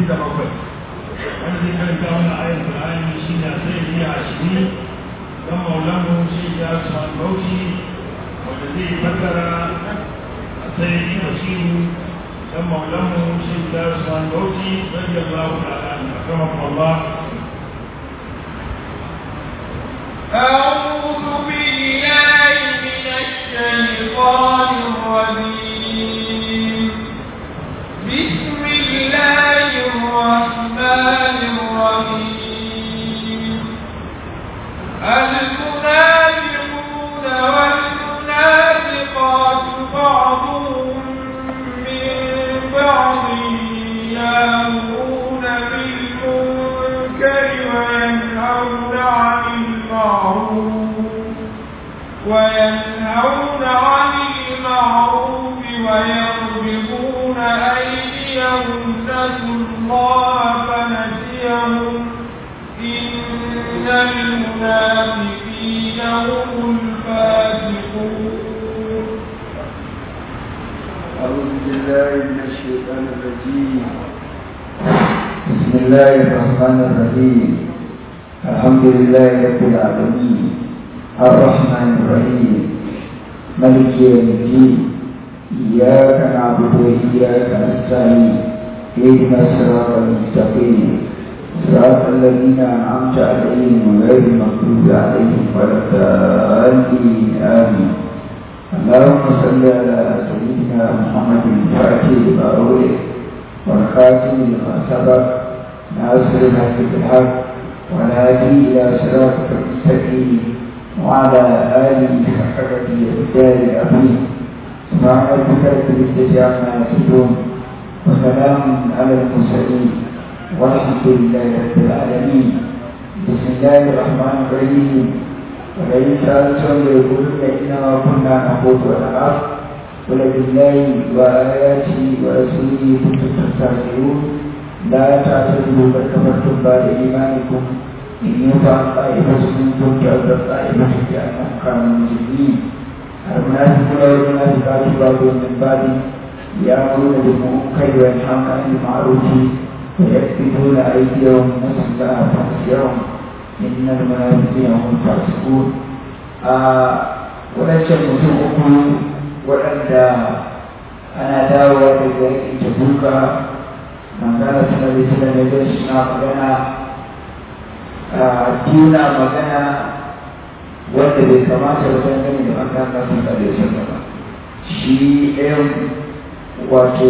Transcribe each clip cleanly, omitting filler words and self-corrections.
wanda zai karanta wani ayar Qur'ani shi ne sai biya shi dan maulamu shi ya san bauchi wanda zai fassara sai biya shi dan maulamu shi ya san bauchi radiyallahu ta'ala anhu Allah. أعوذ بالله من الشيطان الرجيم بسم الله الرحمن الرحيم المنافقون والمنافقات بعضهم من بعض يأمرون بالمنكر وينهون عن المعروف ويقبضون أيديهم نسوا الله فنسيهم إن المنافقين هم الفاسقون. أعوذ بالله من الشيطان الرجيم. بسم الله الرحمن الرحيم. الحمد لله رب العالمين الرحمن الرحيم مالك يوم الدين إياك نعبد وإياك نستعين اهدنا الصراط المستقيم صراط الذين أنعمت عليهم غير المغضوب عليهم ولا الضالين آمين. اللهم صل على سيدنا محمد الفاتح لما أغلق والخاتم لما سبق ناصر الحق بالحق والهادي إلى صراطك المستقيم وعلى آله حق قدره الدار العظيم. سبحان ربك رب العزة عما يصفون وسلام على المرسلين والحمد لله رب العالمين. بسم الله الرحمن الرحيم. ولئن سألتم ليقولن إنما كنا نخوض ونلعب قل بالله وآياته ورسوله كنتم تستهزئون لا تعتذروا بل كفرتم بعد إيمانكم إن يطع طائفة منكم تعذب طائفة بأنهم كانوا مجرمين. المنافقون والمنافقات بعضهم من بعض يأمرون بالمنكر وينهون عن المعروف ويكبدون أيديهم نسوا الله فنسيهم إن المنافقين هم الفاسقون. ولكن mutum waɗanda ana dawowa daga yakin tabuka magana suna da suna da zai suna magana tuna magana wanda bai kamata da dangane da magana sun da zai suna ba shi ɗayan wato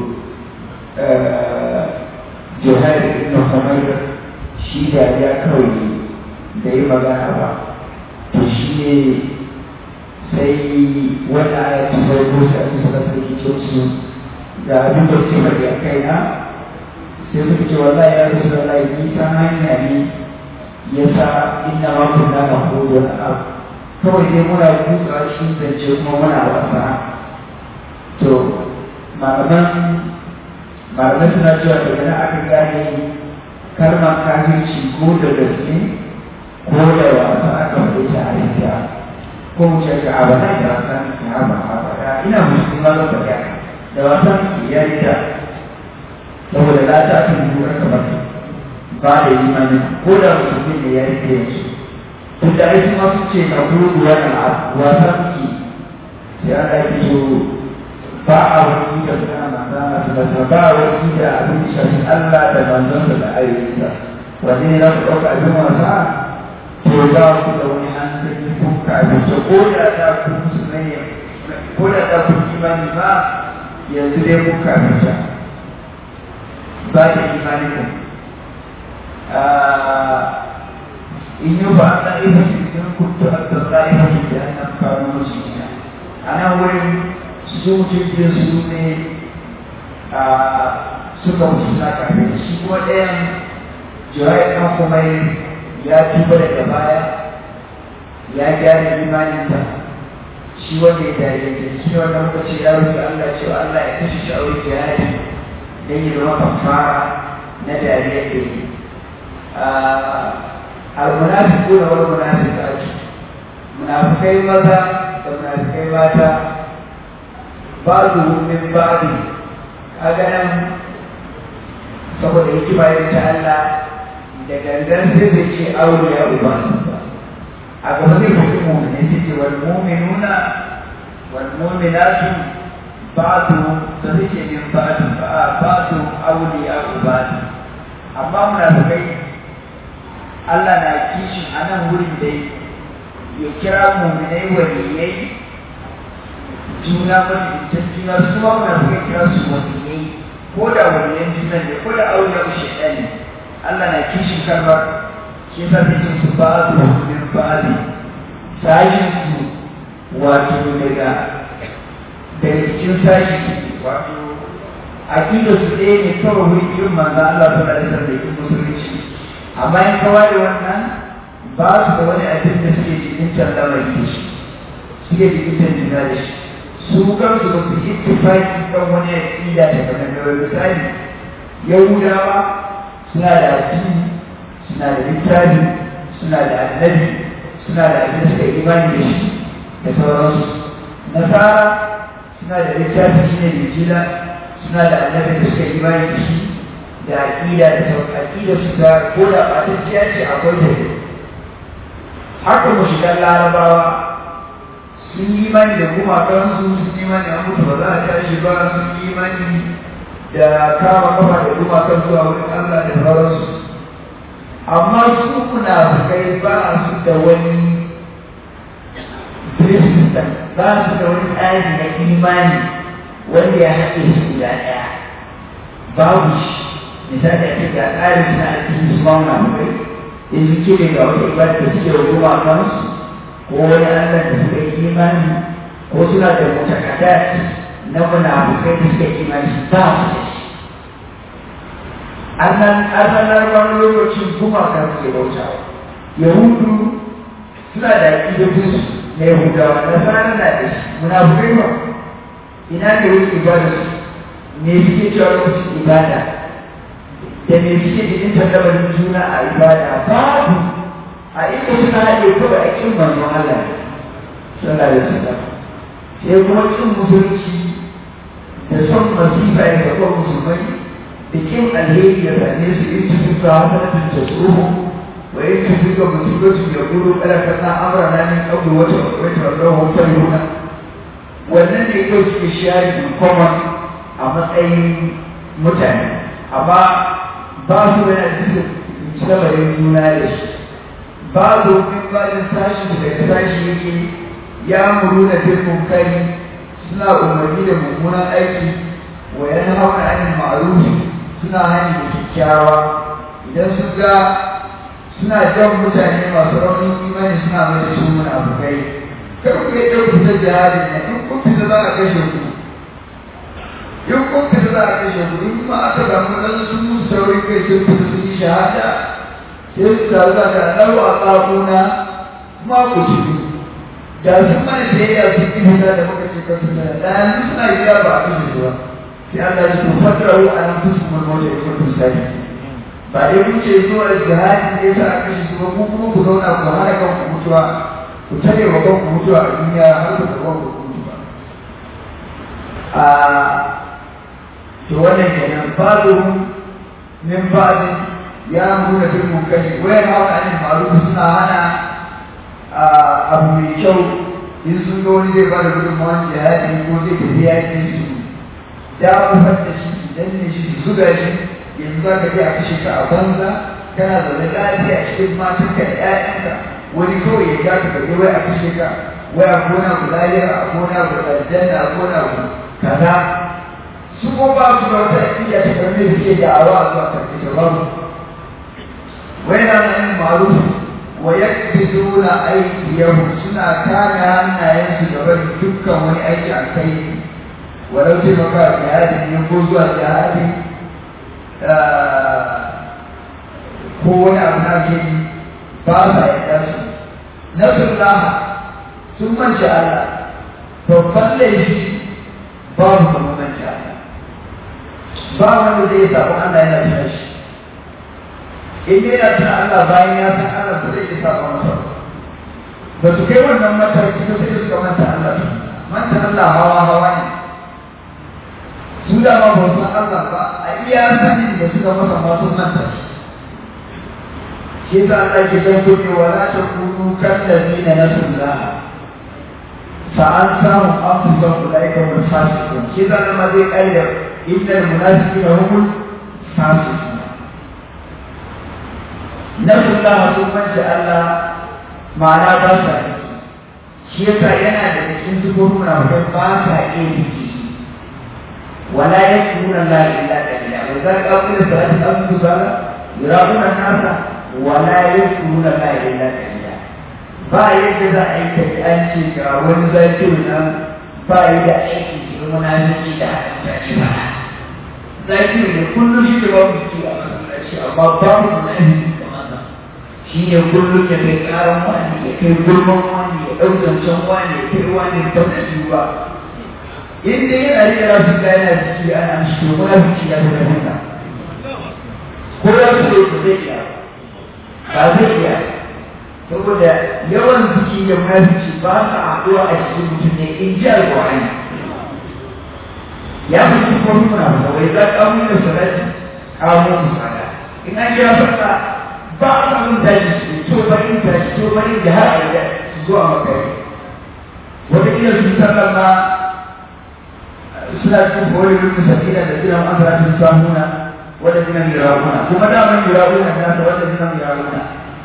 jihar ibn kamar shi da ya kawai da yi magana ba to shi ne sai wani aya ta farko sai aka saka sarki su ga abin da suke bari a kaina sai suka ce wallahi ya rasu wallahi ni ta hanya ne ya sa inna ma kunna nahudu wal ab kawai dai muna kuka shi zance kuma muna wasa to malaman suna cewa daga nan aka gane kalmar kafirci ko da gaske ko da wasa aka faɗi ta halitta ko mu ce a ba da wasan ya ba ina musulma da faɗa da wasan ya yi ta saboda la ta tun duka kamar ba da imani ko da musulmi ne ya yi ta yanzu tun da aiki masu ce na gudu wani wasan ki sai aka yi so ba a wani da suna manzana su da ba a wani da abin shafi Allah da manzansa da ayyuka wani ne na ku ɗauka abin wasa to za ku da wani hankali kun kafin ko da ta ku musulmai ko da ta ku imani ba yanzu dai kun kafin ta ba da imani ku in yi ba a ɗa'ifa cikin kuntu a ta ɗa'ifa cikin hannun kanu musulmi a nan wurin su mutum su ne suka mutu na kafin shi kuma ɗayan jihar ɗan kuma ya tuba daga baya ya gyara imaninsa shi wanda ya dare shi wanda muka ce ya rufe Allah cewa Allah ya kashe shi a wurin jihari don yi zama kafara na dariya da yi al-munafiquna wal munafiqatu munafikai maza da munafikai mata ba'dhum min ba'd kaga nan saboda hikima irin ta Allah da gangan sai zai ce auliya uba a gaba zai fi mu'mini sai ce wal mu'minuna wal mu'minatu ba'du da zai ce min ba'du auliya uba amma munafikai Allah na kishin a nan wurin dai ya kira mu'minai waliyai juna mafitan juna su ma munafikai kira su waliyai ko da waliyan juna ne ko da auliya shaitan ne Allah na kishin kalmar shi yasa sai ce su ba'du min ba'di sashin su wato daga cikin sashi wato aqidar su ɗaya ne kawai wurin irin manzo Allah sallallahu alaihi wasallam da yake musulunci amma in kawai da wannan ba su da wani abin da suke cikin lamari da shi suke cikin juna da shi su kansu ba su ittifaki kan wani aqida da kamar da wani misali Yahudawa suna da addini suna da littafi suna da annabi suna da abin da suka imani da shi da sauransu Nasara suna da littafi shi ne Injila suna da annabi da suka imani da shi da aƙida da sauƙi aƙida su ta ko da ɓatacciya ce akwai da ne haka mushigan larabawa sun yi imani da gumakansu sun yi imani an mutu ba za a tashi ba sun yi imani da kama kafa da gumakansu a wurin Allah da sauransu amma su munafukai ba su da wani kristan ba su da wani tsari na imani wanda ya haɗe su guda ɗaya babu shi misali a ce ga tsarin suna a cikin su mauna mai in su kire ga wata ibada da suke rukuma a kansu ko wani allah da suka yi imani ko suna da mutakadat na munafukai da suka yi imani ba su da shi annan wani lokacin gumaka suke bautawa yahudu suna da aƙidodinsu na yahudawa na sanar na da shi munafukai ba ina ne wani ibada su me suke cewa lokacin ibada da me suke cikin tattabarin juna a ibada babu a inda suna haɗe kawai a ƙin manzon Allah sallallahu alaihi wasallam sai kuma ƙin musulunci da son masifa ya gaban musulmai da ƙin alheri ya same su in su fito a hasanin da tsoho wa in su fito musulunci ya gudu kada ka san amra na min ƙauye wata hotar yuna wannan ne kawai suke shari in common a matsayin mutane amma ba su da yanzu lamarin juna da shi ba domin bajin sashi daga sashi yake ya muru da filmin kari suna umarni da mummunan aiki wa yana hauna anin ma'arufi suna hani da kyakkyawa idan sun ga suna jan mutane masu raunin imani suna mai da su munafukai kar ku yi ɗauki ta jihadin nan in kun fita za a kashe ku in kun fita za a kashe ku in kuma aka samu ɗan sun musu saurin kai sun fita sun yi shahada sai su taru da ɗau a ƙafuna kuma ku ci da sun mana biyayya sun ƙi fita da muka ce ka fita da yanzu suna gida ba a kashe su ba sai Allah ya ce fatarau a nan fusu mulmota ya kuma sani ba dai kun ce zuwa jihadi ne sa a kashe su ba ku kuma ku zauna ku hana kanku mutuwa ku tare wa kanku mutuwa a duniya har ku zama ku mutu ba to wannan kenan babu min ba'di ya nuna bil munkari wa yana anin ma'ruf suna hana abu mai kyau in sun ga wani zai bada gudunmawar jihadi ko zai tafi yaƙi su ya kufar da shi idan ne shi su zuga shi yanzu za ka je a kashe ka a banza kana zaune lafiya a cikin matanka da 'ya'yanka wani kawai ya ja ka kaje wai a kashe ka wai a kona ku lahira a kona ku aljanna a kona ku kaza su ko ba su da wata aƙida ta karni da suke da'awa a zuwa karfi da babu wai na nan ma'ruf wa yakbiduna aydiyahum suna kame hannayensu da bari dukkan wani aiki a kai walau sai maka jihadi ne ko zuwa jihadi ko wani abu na ke ba sa yarda su nasullah sun manta Allah babban laifi babu kuma manta Allah ba wanda zai samu Allah yana tuna shi in dai yana tuna Allah bayan ya san Allah ba zai isa ba masa ba su kai wannan mataki ba sai suka manta Allah manta Allah hawa hawa ne su da ma ba san Allah ba a iya sanin da suka masa ma sun manta shi yasa Allah ke san kuɗi wala takunu kallazina nasullah fa ansahum anfusahum ulaika hum fasiqun shi yasa ma zai kaida innal munafiqina humul fasiqun nasullah sun manta Allah ma'ana ba sa shi yasa yana da cikin sifofin munafikai ba sa iya biki wala yakununa la ilaha illa huwa wa zalika qawlu salati al-musalla yurabuna nasa wala yakununa la ilaha illa ba yadda za a yi tafi an ce ga wani zakiru nan ba yi da aiki cikin munafiki da hadisi ba zakiru ne kullum shi da babu biki a masallaci amma babu munafiki shi ne kullum ya kai karan wani ya kai gulman wani ya ɗau zancen wani ya kai wani ya ɗau da ba inda yana rike rafi ka yana jiki ana mishi to kuma biki ya zama haka ko ya so ya zai iya ba zai iya saboda yawan biki da munafiki ba sa haɗuwa a cikin mutum ne in ji alƙur'ani ya fi cikin kuma muna wai za ka mu da salati kawo musala in an kira sallah ba a samun tashi to bari da har a yi zuwa makare wata kila su sallar ma suna cikin kowai rukun sabila da jiran an zara su samuna wadda jiran yirawuna kuma daman yirawuna nasa wadda jiran yirawuna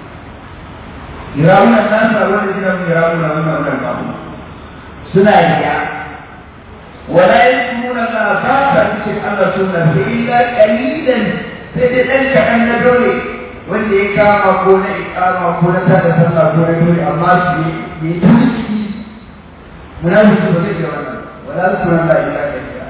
nasa wadda jiran yirawuna wannan wannan babu suna riya wala yasmuna la ba ta cikin Allah sunna fa illa qalilan sai dai dan kaɗan na dole wanda ya kama ko na ikama ko na tada sallah ko na dole amma su yi tuki munafiki ba zai yi wannan wala sunan la ilaha illa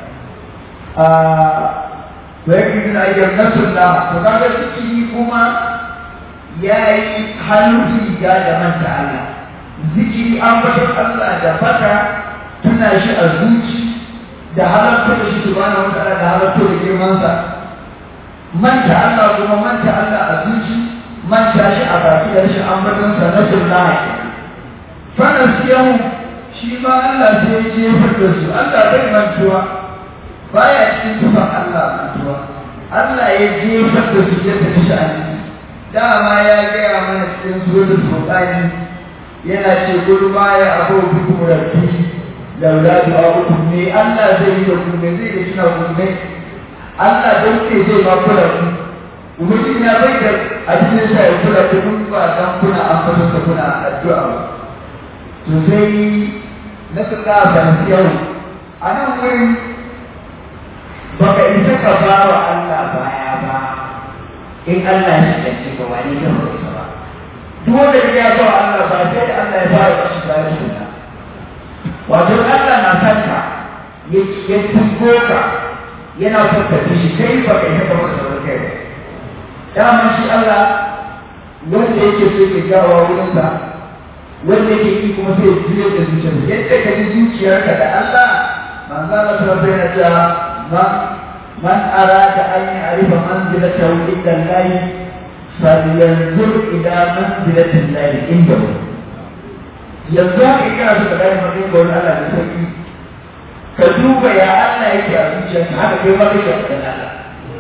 wa yakun ayyam nasullah to kaga zikiri kuma yayi hannu riga da manta Allah zikiri an bada Allah da baka tuna shi a zuci da halarta da shi subhanahu wa ta'ala da halarta da girman sa manta Allah kuma manta Allah a zuci manta shi a baki da shi an bada sa nasullah fa nasiyahu shi ma Allah sai ya jefar da su Allah bai mantuwa baya cikin tufan Allah mantuwa Allah ya jefar da su ya tafi sha'ani dama ya gaya mana cikin suratul furqani yana ce kullu ma ya abu bikum rabbi laula du'a'ukum ne Allah zai yi da ku ne zai da kina ku ne Allah don ke zai ba kula ku mutum ya bai da a cikin sa ya kula ku kun ba dan kuna amfani kuna addu'a to sai na suka fahimci yau a nan wurin baka isa ka ba wa Allah baya ba in Allah shi da ce ba wani da ba isa ba duk wanda ya ba wa Allah ba sai da Allah ya fara shi da shi na wato Allah na san ka ya tuko ka yana son ka shi kai baka isa ka masa da kai ba dama shi Allah wanda yake so ya jawo wurinsa wanda yake yi kuma sai juya da zuciyar yadda ka ji zuciyarka da Allah manzo Allah sallallahu alaihi wasallam man arada an ya'rifa manzilatahu inda Allah falyanzur ila manzilati Allah indahu yanzu haka kana so ka gane matsayin gaurin Allah da sauki ka duba ya Allah yake a zuciyarka haka kai ma kake a cikin Allah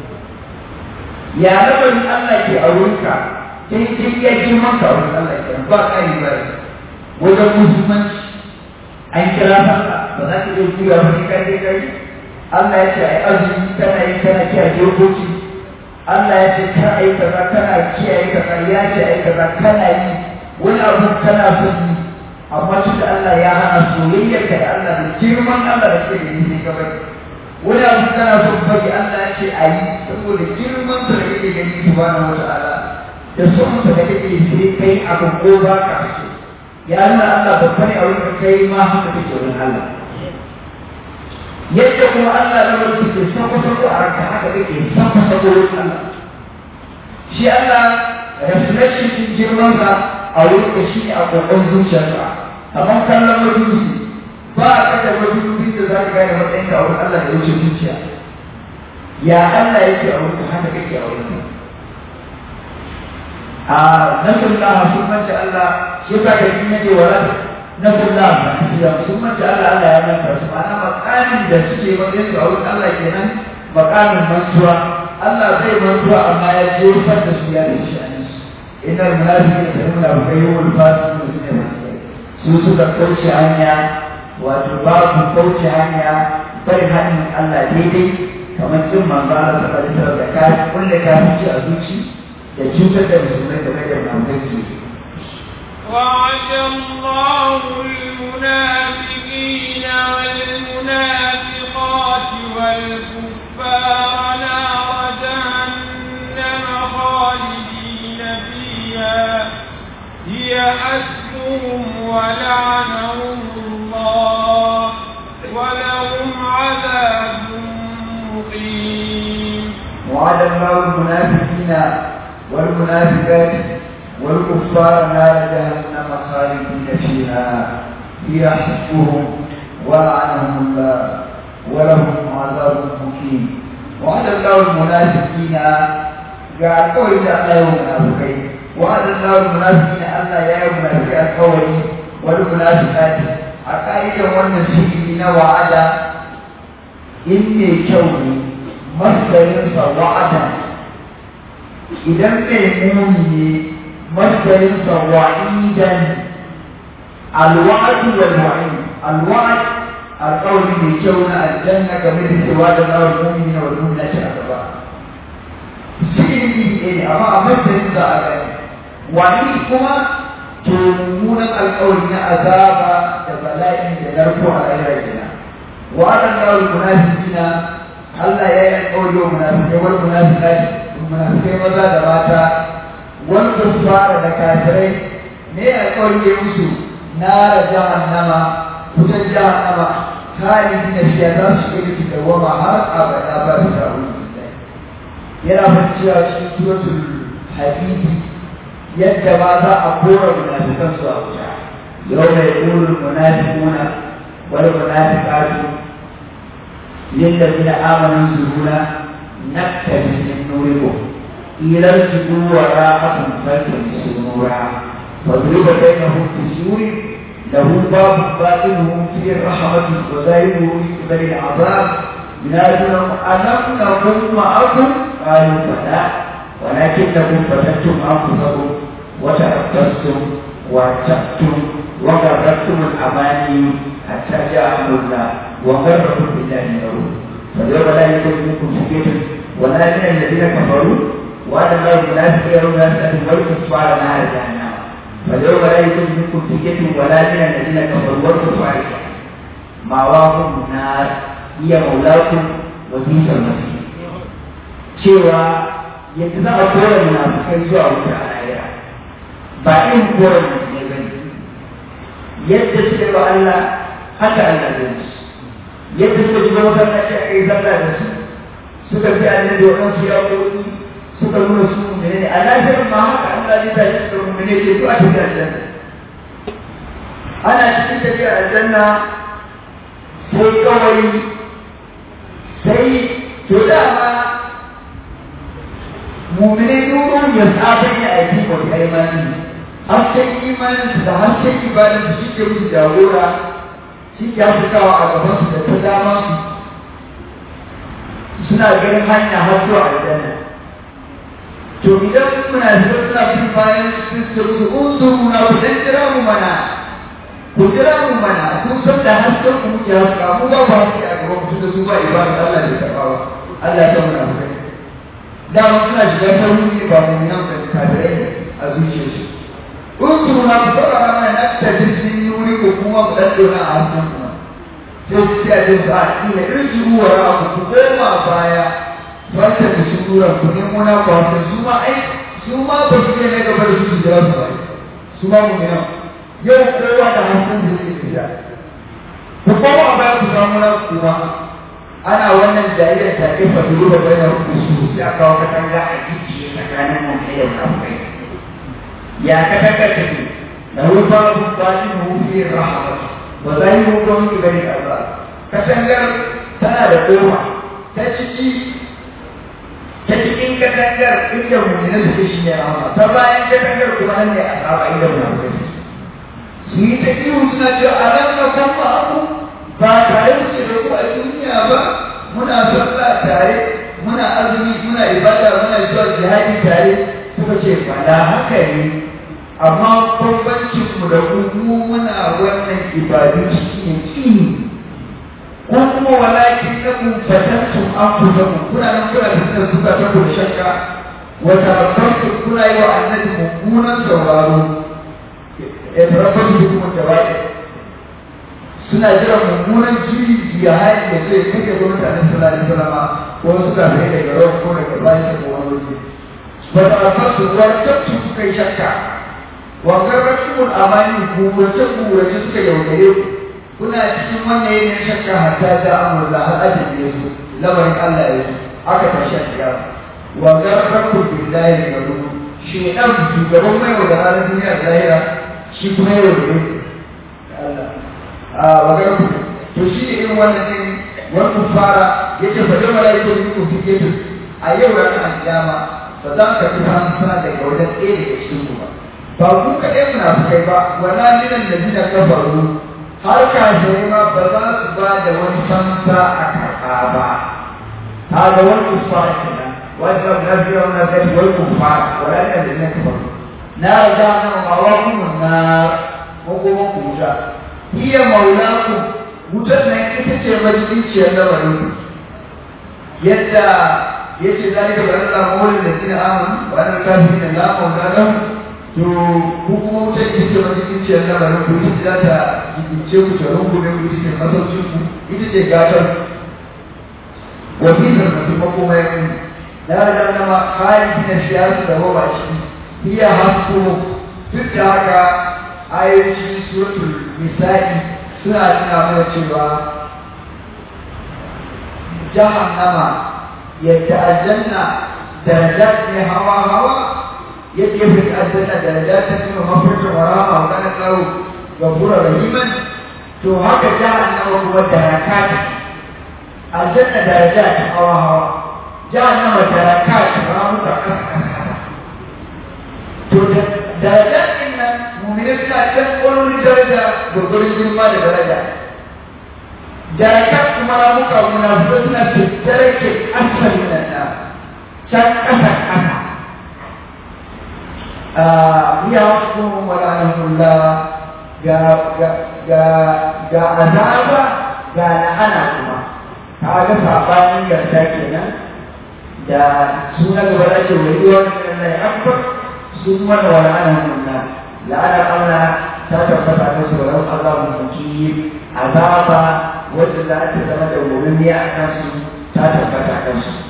ya labarin Allah ke a wurinka sai ya girman ka a wurin Allah ke ba ƙari ba wajen musulmanci an kira sallah ba za ka iya juya wani kai Allah ya ce ai azumi kana yi kana kiyaye dokoki Allah ya ce kar ai kaza kana kiyaye kaza ya ce ai kaza kana yi wani abu kana son yi amma shi da Allah ya hana soyayyar ka da Allah da girman Allah da ke da yi ka bari wani abu kana son bari Allah ya ce a yi saboda girman sa da kake gani subhanahu wata'ala da son sa da kake sai kai abu ko ba ka so ya nuna Allah babba ne a wurin kai ma haka kake wurin Allah yadda kuma Allah na wani ke san kusa ko a ranka haka kake san kusa ko wurin Allah shi Allah reflection din girman sa a wurin ka shi a kokon zuciyarka amma kallon madubi ba a kada madubi da za ka gane matsayin ka a wurin Allah da wuce zuciya ya Allah yake a wurin haka kake a wurin a nasarar Allah sun manta Allah shi ka ga kin yake wala na kula da sun manta Allah ya manta su ma'ana makamin da suke wajen su a wurin Allah kenan makamin mantuwa Allah zai mantuwa amma ya jefar da su ya da shi a nisu innal munafiqina munafiqai wal fasiquna su suka kauce hanya wato babu kauce hanya bari hannun Allah daidai kamar jin manzo Allah sallallahu alaihi wasallam da ka kulle kafirci a zuci da cutar da musulmai da mai da mutunci وعد الله المنافقين والمنافقات والكفار نار جهنم خالدين فيها هي حسبهم ولعنهم الله ولهم عذاب مقيم. وعد الله المنافقين والمنافقات والكفار نار جهنم خالدين فيها هي حسبهم ولعنهم الله ولهم عذاب مقيم. وعد الله المنافقين قال قول الله المنافقين وعد الله المنافقين ألا يا منافق القول والمنافقات أقايد والنسيين وعد إني كوني مصدر وعدا إذا ميموني مصدر وعيدا الوعد والوعيد الوعد القول بكون الجنة كمثل وعد الله المؤمنين والمؤمنات أكبر سيدي أما مصدر ذا وعيد كما تنمون القول من عذاب بلاء ينرفع على غيرنا وعد الله المنافقين Allah ya yi alƙawari wa munafikai wal munafiqat munafikai maza da mata wal kuffara da kafirai ne alƙawari ya musu nara jahannama wutar jahannama khalidina fiha za su shiga cikin dawama har abada ba su samu yana fanciya cikin suratul hadidi yadda ma za a kora munafikan su a wuta yawma yaqulu al munafiquna wal munafiqatu للذين آمنوا انظرونا نقتبس من نوركم قيل ارجعوا وراءكم فالتمسوا نورا فاضرب بينهم بسور له باب باطنه فيه الرحمة وظاهره من قبل العذاب ينادونهم ألم نكن معكم قالوا بلى ولكنكم فتنتم أنفسكم وتربصتم وارتبتم وغرتكم الأماني حتى جاء أمر الله وغرهم بالله الغرور فاليوم لا يكون منكم سكيت ولا من الذين كفروا وأن الله المنافقين والمنافقات والكفار نار جهنم فاليوم لا يكون منكم سكيت ولا من الذين كفروا والكفار مأواهم النار هي مولاكم وبئس المصير cewa yadda za a kora munafikai zuwa wuta a lahira ba in kora munafikai bane yadda suke ba Allah haka Allah zai musu yadda suka shiga masallaci a kai zalla da su suka fi annabi wa kansu ya koyi suka nuna su mu'mini a lahirin ma haka Allah zai tashi su mu'mini ke zuwa cikin aljanna ana cikin tafiya aljanna sai kawai sai to dama mu'mini nurun ya sabon ya aiki wa imani hasken imanin da hasken ibadan su shi ke musu jagora shi ke haskawa a gabansu da ta dama su suna ganin hanya har zuwa aljanna to idan muna zuwa suna bin bayan su unzuru na ku dan jira mu mana ku jira mu mana kun san da hasken ku muke haska mu ba ba haske a gaban mutum da su ba ibada Allah da tabawa Allah ya muna kai da mu suna shiga sauri ba mu nan da kafirai a zuciyarsu unzuru na ku fara mana na tajin nuri ko kuma ku dan dona a hasken ku sai a jin sa ina irjiru wa ra'aku ku koma baya wanda da shi tura ku ne muna kwasa su ma ba su ne na gaba da su jira su bai su ma mu ne yau kowa da hankali da yake fita ku koma baya ku samu na kuma ana wannan jayyar ta ke fadilu da bayan ku su sai aka kawo katanga a gici tsakanin mu da yau kai ya katanga take da rufa ku bani mu fi rahmat ba za yi hukun ibari karba katangar tana da kowa ta cikin katangar inda mummina suke shi ne rahama ta bayan katangar kuma nan ne a saba inda mummina suke su yi ta ihu suna cewa a nan na kuma abu ba tare muke da ku a duniya ba, muna sallah tare, muna azumi, muna ibada, muna zuwa jihadi tare. Suka ce fada haka ne, amma bambancin mu da ku mu muna wannan ibadu shi ne kini, ko kuma walakin na kun fatantum an kusa ku kuna nan kuna fitar suka ta ku da shakka, wata rabbanku kuna yi wa annabi mummunan sauraro, ya tarabbasu hukumar da baɗi suna jiran mummunan jiri ya haɗe da zai kake zo mutanen sallallahu alaihi wasallam ko suka kai daga rawar ko daga bayan ko wani waje. Wata rabbanku wartattu kuka yi shakka, wangar rasul amani gurace suka yaudare ku, kuna cikin wannan yanayin shakka hatta da amurla har ajin ya zo lamarin Allah ya zo aka tashi a kiyama. Wangar rasul billahi da ruhu shi dan shugaban mai wa da ranar duniya da lahira shi kuma yau da yau Allah wangar rasul to shi ne irin wannan din wani fara yace fa da malaikatu ne ku fike su a yau ranar kiyama ba za ka ji fansa daga wajen ɗaya daga cikin ku ba. Ba ku kaɗai munafukai ba, wala linan da zina kafaru har kafirai ma ba za su ba da wani fansa a karɓa ba. Ta ga wani kufar kenan, wanda na biya wani zai wani kufar, wala linan da zina kafaru. Na riga na mawa kuma na makoman ku wuta. Iya maula ku, wutar nan ita ce majalisiyar lamarin yadda yace zalika bi anna mawlid ladina amanu wa anna kafirin la mawla lahum. To ku kuma wuce ita ce cikin ciyar lamarin ku ita za ta jikince ku ta rungume ku ita ce masaukin ku ita ce gatar wa fi zarfafin makoma ya kuni na da nama kayan gina shiya su da roba ciki iya hasko duk da haka ayoyin suratul nisa'i suna nuna mana cewa jahannama yadda aljanna darajat ne hawa yake fi aljanna darajatin kuma mafarkin warama wa kana kawo gabura rahiman to haka jahannama kuma darakat aljanna darajat hawa jahannama darakat ramuka to darajat din nan mu'mini suna can wani daraja gurgurin girma da daraja darakat kuma ramuka munafiqai suna tattare ke asali nan can kasa يعصم ولعنه الله ga azaba ga la'ana kuma kaga sabanin yarda kenan da suna gaba da ke wani wani Allah ya akbar sun mana wala'ana Allah la'ana Allah ta tabbata da su wa Allah mutunci azaba wanda za ta zama da wurin ya akan su ta tabbata kan su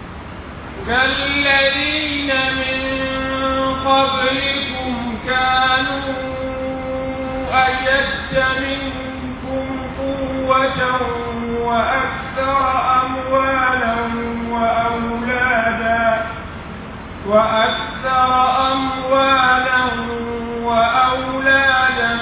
كالذين من قبلكم كانوا أشد منكم قوة وأكثر أموالا وأولادا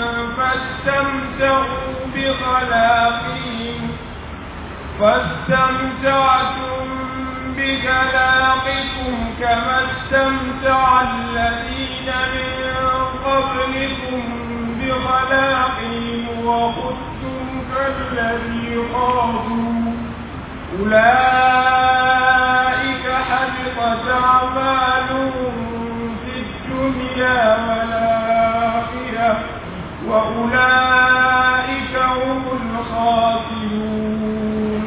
فاستمتعتم بخلاقكم كما استمتع الذين من قبلكم بخلاقهم وخذتم كالذي خاضوا أولئك حبطت أعمالهم في الدنيا والآخرة وأولئك هم الخاسرون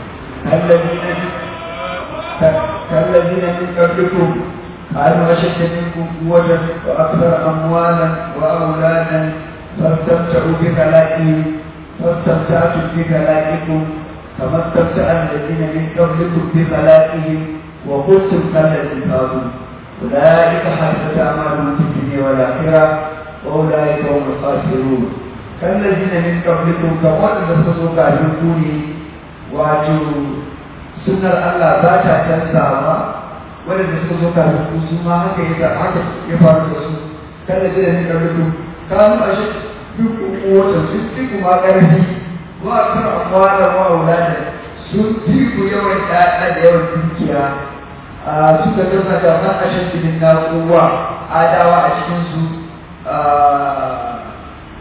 كالذين من قبلكم كانوا أشد منكم قوة وأكثر أموالا وأولادا فاستمتعوا بخلاقهم فاستمتعتم بخلاقكم كما استمتع الذين من قبلكم بخلاقهم وخذتم كالذي خاضوا أولئك حبطت أعمالهم في الدنيا والآخرة وأولئك هم الخاسرون كالذين من قبلكم كما تسوق عليكم wato sunnar Allah ba ta canzawa wanda suka zo kafin ku su ma haka ya faru da su kada da ne ka rubu kanu a shi duk wata sun fi kuma ƙarfi wa kan amwala wa aulada sun fi ku yawan ɗaɗa da yawan dukiya suka zama da man ashin cikin na kowa adawa a cikin su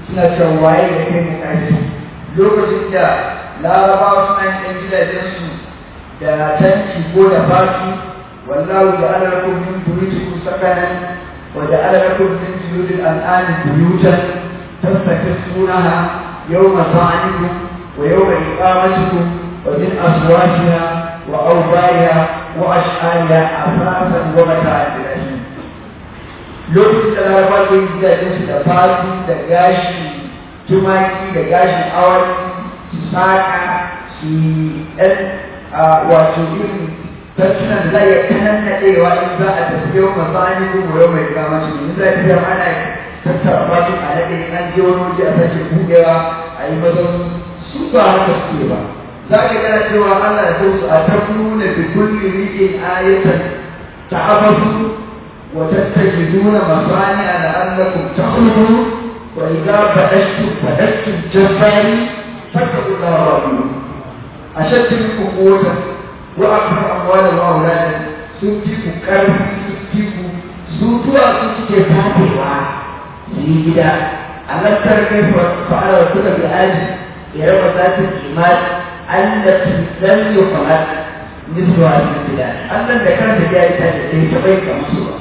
suna cewa waye da kai mu ƙarfi lokacin da larabawa suna yin gidajensu da tanki ko da fatu wallahu ja'ala lakum min buyutikum sakanan wa ja'ala lakum min juludil an'ami buyutan tastakisunaha yawma ta'anikum wa yawma iqamatikum wa min aswajiha wa awbariha wa ash'ariha asasan wa mata'an ilahi lokacin da larabawa ke gidajensu da fatu da gashi tumaki da gashin awaki su saƙa su ɗan wato irin tattunan da za a iya kanannaɗewa in za a tafi yau masu an yi kuma yau mai kama shi in za a tafiya ana tattara fatu a naɗe an je wani waje a sake buɗewa a yi mazauni su ba haka suke ba za ka gana cewa Allah da su a tafnuna bi kulli ri'in ayatan ta'abasu wa tattajiduna masani'a la'allakum takhludun وإذا بدأتم جباري فاتقوا الله ربكم أشد منكم قوة وأكثر أموالا وأولادا سنتيكم كرم سنتيكم سوتوا سنتيكم فاتوا سيدا ألم تر كيف فعل ربك بآدم يرى ذات الإيمان التي لم يخلق مثل هذه البلاد ألم ذكرت جائزة لتبيك مصورة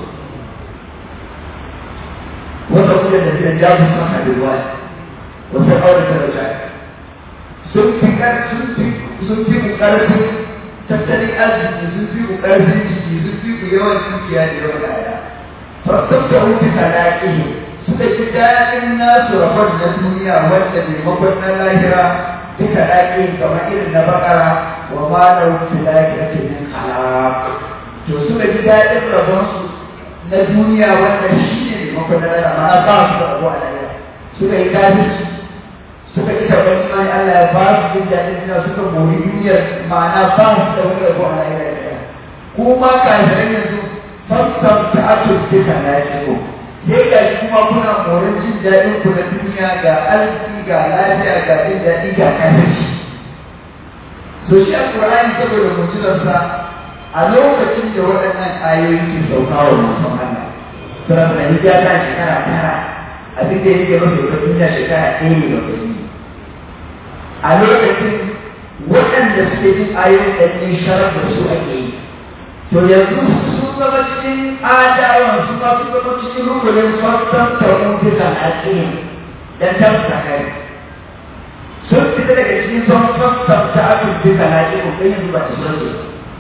وتقول الذين جابوا الصحة بالوالد وتقول الدرجات سنتي مقارفة تبتلي أزم سنتي مقارفة سنتي يوم سنتي يوم الآية فاستمتعوا بخلاقهم سنجداء الناس رفضنا الدنيا والذي مقرنا الآخرة بخلاقهم كما إلنا بقرة وما لو في الآخرة من خلاق سنجداء الرفض na duniya wanda shi ne makwadar amma ba su da abuwa da yau suka yi kafirci suka yi karɓar imani Allah ya ba su jin daɗin duniya suka mori duniyar ma'ana ba su da wani abuwa da yau kuma kafirai yanzu fassam ta ake duka na ciko sai ga shi kuma kuna morin jin daɗin ku na duniya ga arziki ga lafiya ga jin daɗi ga kafirci to shi alƙur'ani saboda mutunarsa a lokacin da waɗannan ayoyi ke sauka wa mutum Allah sura da hijja ta shekara tara abin da yake mafi lokacin da shekara ɗaya ne lokacin a lokacin waɗanda suke jin ayoyin da ke sharar da su ake yi to yanzu sun zama cikin adawan su ma sun zama cikin rukunin fassan taun bisa al'aƙin dan tafsa kai sun fita daga cikin son fassan ta'atun bisa al'aƙin ko yanzu ba ta so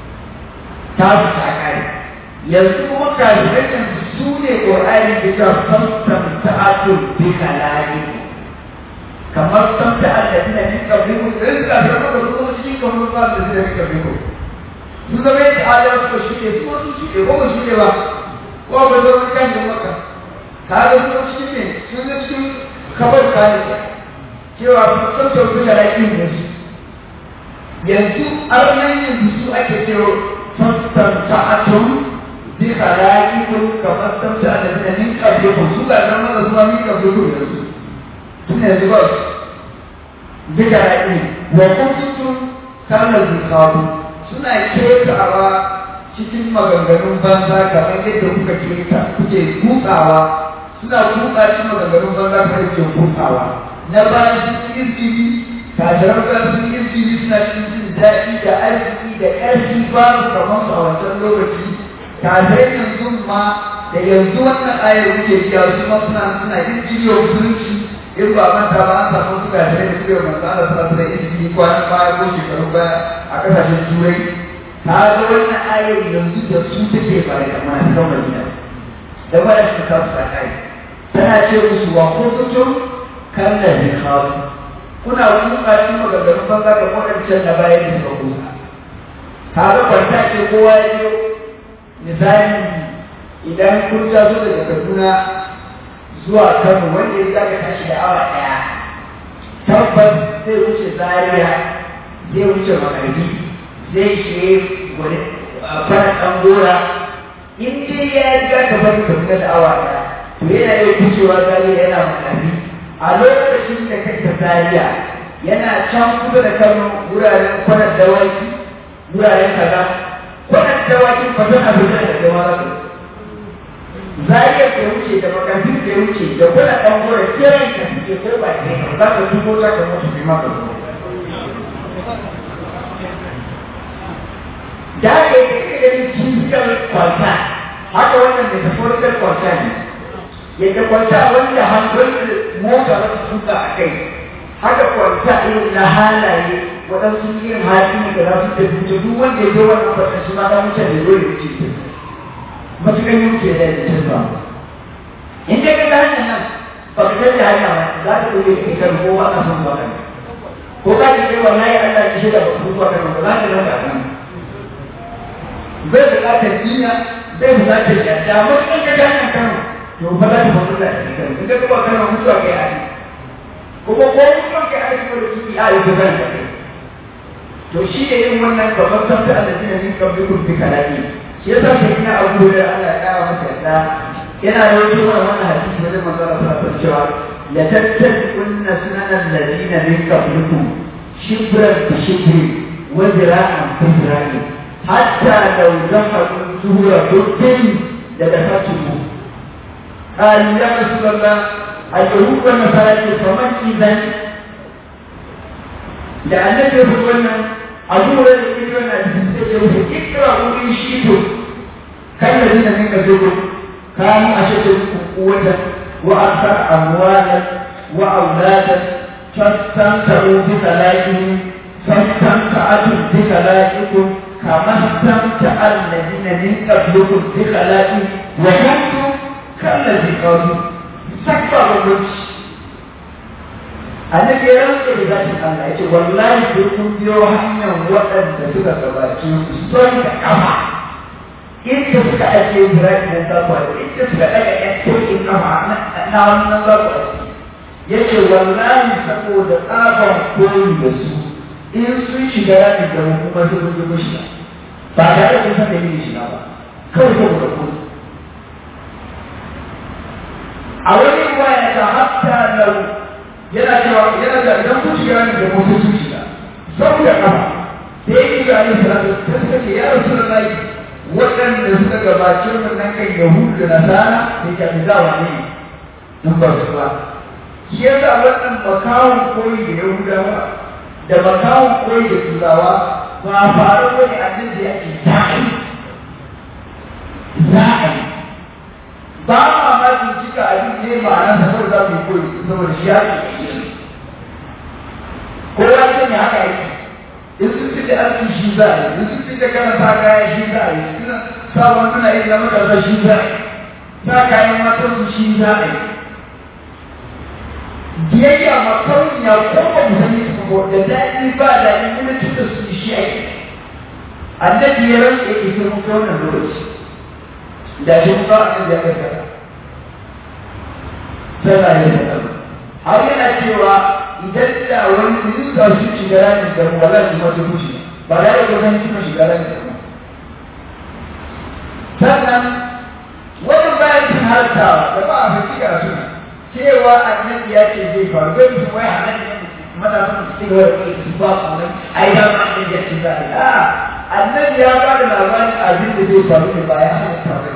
ta su takari yanzu kuma kafirai yanzu su ne ƙorani da ta fassan ta'atun bi kalari kamar san ta allazi na cikin kabiru irin kafirai da su zama cikin kamar ba da su da kabiru su zama yadda adar suka shuɗe su wasu shuɗe ko ba shuɗe ba ko ba zama kan da maka ka ga su cikin ne sun ga cikin kabar kare cewa fassan ta'atun bi kalari ne su yanzu arnan yanzu su ake cewa فاستمتعتم بخلاقكم كما استمتع الذين من قبلكم سوى لما رسول من قبلكم يرسل ثم يزبط بخلاقكم وكنتم كان الزخاب suna ketawa cikin maganganun banza kamar yadda kuka keta kuke kutsawa suna kutsa cikin maganganun banza kamar yadda kuke kutsawa na bayan cikin izini kajarar ƙarfin izini suna cikin jin daɗi da arziki da ƙarfi babu kamar su a wancan lokaci kafirai yanzu ma da yanzu wannan ayar muke biya su ma suna yin jiyo musulunci in ba manta ba an samu su kafirai da suke manzo Allah sallallahu alaihi wasallam kwanan baya ko shekaru baya a ƙasashen turai ta ga wannan ayar yanzu da su take ba da masu kan Madina da wanda suka kawo su a kai tana ce musu wa kuntum kallazi khafu kuna kuka cikin maganganun banza da waɗancan na bayan da suka kuka kaga kwanta ce kowa ya biyo misali idan kun taso daga Kaduna zuwa Kano wanda ya zaka tashi da awa ɗaya tabbas zai wuce Zaria zai wuce Makarfi zai shige wani fara ɗan gora in dai ya riga ka bari Kaduna da awa ɗaya to yana iya wucewa Zaria yana Makarfi a lokacin da kake Zaria yana can kusa da Kano wuraren kwanar dawaki wuraren kaza kwanar dawakin ba zan abin da dawaki Zaria ke wuce da Makarfi da ya wuce da kuna ɗan gora kiran ka suke ko ba ke ka za ka tuko za ka mutu ne ma ka zo da aka yi kake ganin physical kwanta haka wannan metaphorical kwanta ne yadda kwanta wanda hankali mota ba su tuka a kai haka kwanta irin na halaye waɗansu irin hali ne da za su tafi to duk wanda ya zo wannan kwanta shi ma ta wuce da zo ya wuce matuƙar yi wuce da ya ba in dai ka ga hanyar nan ba ka canza hanya ba za ka ɗauke ka kan kowa ka san zuwa kan ko ka ce kai wallahi Allah ya shaida ba ku zuwa kan ba za ka rasa kan bai buƙatar niyya bai buƙatar yadda matuƙar ka ga hanyar kan to fa za ka mutu da shi kan in ka ga ba kan mutuwa kai a kuma ko mutuwa kai a cikin da kiki a yi ko kan ka to shi ne yin wannan babban sabta alladina min qablikum bi kalami shi yasa sai ina abu da Allah ya kara masa yadda yana rawaito wannan hadisi wajen manzo Allah sallallahu alaihi wasallam la tattabi'unna sunanal ladina min qablikum shibran bi shibrin wa zira'an bi zira'in hatta law dakhalu zuhura dukin la dakhatuhu qala ya rasulullah al-yahud wa nasara faman idan da annabi ya faɗi wannan abu da yake wannan hadisi sai ya rubuta ikra'u in shi'tum kan ladina min qablikum كانوا أشد منكم قوة وأكثر أموالا وأولادا فاستمتعوا بخلاقهم فاستمتعتم بخلاقكم كما استمتع الذين من قبلكم بخلاقهم وكنتم كالذي قالوا استكبر الوجه annabi ya rantsa da zatin Allah ya ce wallahi sai kun biyo hanyar waɗanda suka gabace ku son da kafa inda suka ake Ibrahim da sabuwa inda suka daga ƴan turkin kafa na wannan sabuwa ya ce wallahi saboda tsaban koyi da su in sun shiga rami da hukumar su kun yi shiga ba da ake san da yin shiga ba kawai saboda koyi a wani ruwa ya ta hatta lau yana cewa yana da idan kun shiga rami da mutum sun shiga saboda kafa sai ya yi ga alaihi salatu ta suka ce ya rasu da lai waɗanda suka gabace mu nan kan Yahudu da Nasara da ke abizawa ne in ba su ba. Shi yasa wannan makawun koyi da Yahudawa da makawun koyi da Turawa ba faru wani abin da yake za'i. Ba ma ma bincika abin ne ma'ana saboda za mu yi koyi saboda shi ya ce kowa ce ne haka yake. in sun fi da arziki shi za a yi in sun fi da karanta kaya shi za a yi suna sabon suna yin na matasa shi za a yi sa kayan matan su shi za a yi biyayya makauniya ko ba mu sani su ko da daɗi ba daɗi kuma tuka su shi a yi annabi ya rantsa ya ke mun kai wannan lokaci da shi ba a kan jami'ar kasa sai ya yi har yana cewa idan da wani rinka su shiga ramin da mu wala su mata kushi ba da yau zan kuma shiga ramin da mu sannan wani bayan cin harta da ba a fi ga su cewa annabi ya ce zai faru bai mutum wai annabi ne matasan su ci gaba da su ba su nan ai da ma annabi ya ce za a yi annabi ya ba da labarin abin da zai faru ne ba ya halatta ba